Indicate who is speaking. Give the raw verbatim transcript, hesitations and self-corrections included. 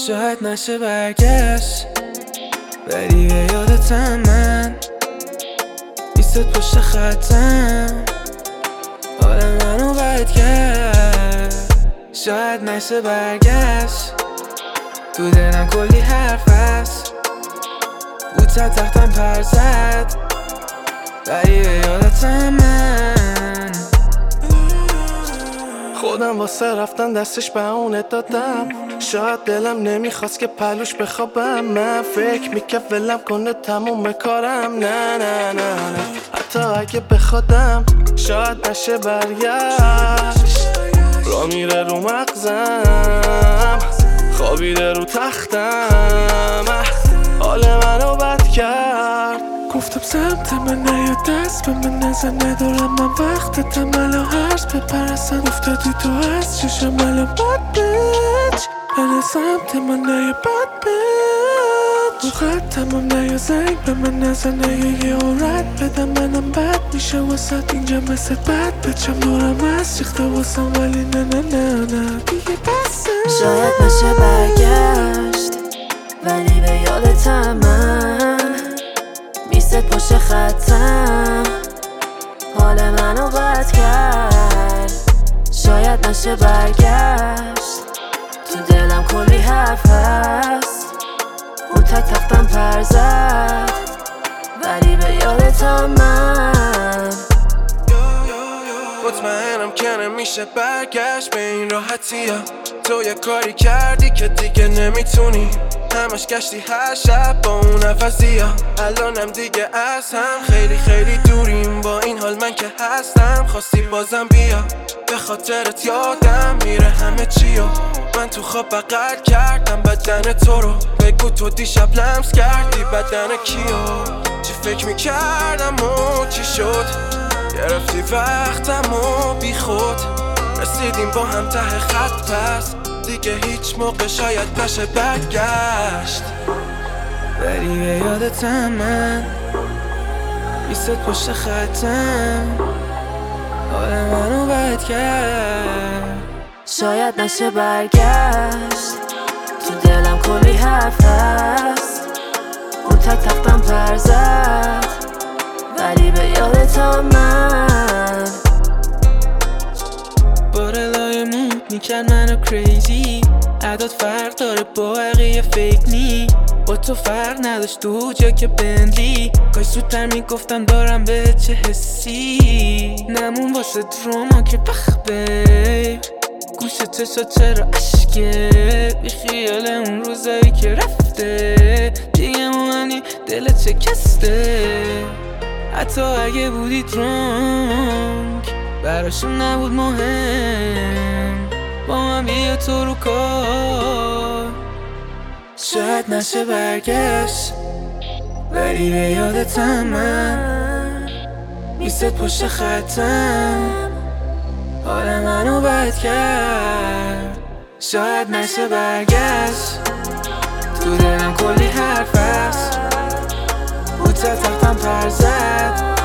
Speaker 1: شاید نشه برگشت، ولی به یادتم من بیست پشت خطم، حال منو بد کرد. شاید نشه برگشت، تو دلم کلی حرف هست، بوتت تختم پر زد، ولی به یادتم من.
Speaker 2: خودم واسه رفتن دستش به اونه دادم، شاید دلم نمیخواست که پلوش بخوابم. من فکر میکرد ولم کنه تموم کارم، نه نه نه نه. حتی اگه بخوادم شاید نشه برگشت، را میره رو مغزم، خوابیده رو تختم، حال منو بد کرد. گفتم سمت من نیا، دست به من نزن، ندارم من وقتتم الان هرز بپرستن. افتادی تو از چشم الان بد بیچ، من سمت من نیا بد بیچ، رو خطم هم نیا، زنگ به من نزن، نیا یه عورت بدم منم بد میشه واسد. اینجا مثل بد بچم دورم از ریخته واسم، ولی نه نه نه نه دیگه بسه.
Speaker 3: شاید نشه برگشت، ولی به یادتم من بیست پشت خطم، حال منو بد کرد. شاید نشه برگشت، تو دلم کلی حرف هست، بوتت تختم پر زد، ولی به یادتم من.
Speaker 1: مطمئنم که نمیشه برگشت به این راحتی ها. تو یه کاری کردی که دیگه نمیتونی، همش گشتی هر شب با اون نفسی ها. الانم دیگه از هم خیلی خیلی دوریم، با این حال من که هستم خواستی بازم بیا. به خاطرت یادم میره همه چیو، من تو خواب بغل کردم بدن تو رو. بگو تو دیشب لمس کردی بدن کیو، چی فکر میکردم و چی شد، گرفتی وقتم و بی خود. رسیدیم با هم ته خط، پس دیگه هیچ موقع شاید نشه برگشت، ولی به یادتم من بیست پشت خطم، حال منو بد کرد.
Speaker 3: شاید نشه برگشت، تو دلم کلی حرف هست، بوتت تختم پر زد، ولی به یادتم من.
Speaker 1: بارلای مود میکرد منو کریزی، عداد فرق داره با بقیه فیک نی. با تو فرق نداشت تو جا که بندی، کاش زودتر میگفتم دارم به چه حسی. نمون واسه دراما که بخ بیب، گوش چشا چرا عشقه، بی خیال اون روزایی که رفته، دیگه مهمی دلت شکسته. حتی اگه بودی درانک براشون نبود مهم، با من بیا تو رو کار. شاید نشه برگشت، ولی به یادتم من بیست پشت خطم، حال منو بد کرد. شاید نشه برگشت، تو دلم کلی حرف هست، بوتت تختم پر زد،